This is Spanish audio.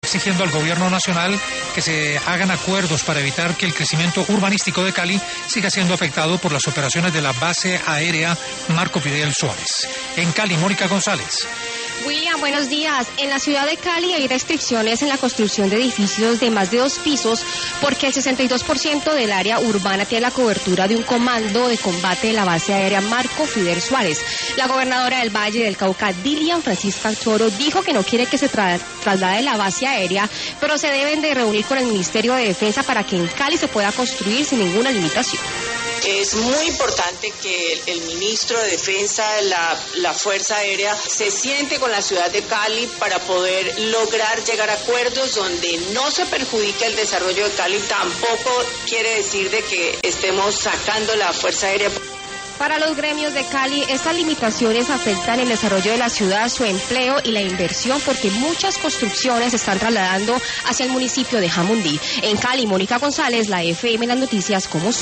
exigiendo al gobierno nacional que se hagan acuerdos para evitar que el crecimiento urbanístico de Cali siga siendo afectado por las operaciones de la base aérea Marco Fidel Suárez. En Cali, Mónica González. William, buenos días. En la ciudad de Cali hay restricciones en la construcción de edificios de más de 2 pisos porque el 62% del área urbana tiene la cobertura de un comando de combate de la base aérea Marco Fidel Suárez. La gobernadora del Valle del Cauca, Dilian Francisca Toro, dijo que no quiere que se traslade la base aérea, pero se deben de reunir con el Ministerio de Defensa para que en Cali se pueda construir sin ninguna limitación. Es muy importante que el ministro de Defensa, la Fuerza Aérea, se siente con la ciudad de Cali para poder lograr llegar a acuerdos donde no se perjudique el desarrollo de Cali. Tampoco quiere decir de que estemos sacando la Fuerza Aérea. Para los gremios de Cali, estas limitaciones afectan el desarrollo de la ciudad, su empleo y la inversión, porque muchas construcciones se están trasladando hacia el municipio de Jamundí. En Cali, Mónica González, la FM, las noticias como son.